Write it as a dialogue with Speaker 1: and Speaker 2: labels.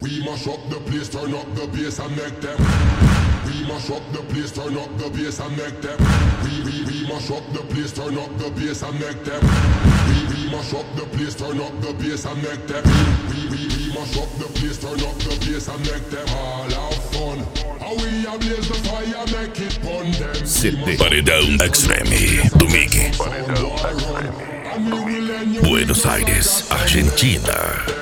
Speaker 1: We mash up the place, turn up the bass and make them. We mash up the place, turn up the bass and make them. We mash up the place, turn up the bass and make them. We mash up the place, turn up the bass and make them. We mash up the place, turn up the bass and make them all have fun. How we ablaze the fire, make it burn them.
Speaker 2: C'était Paredão Extreme do Mickey. Buenos Aires, Argentina.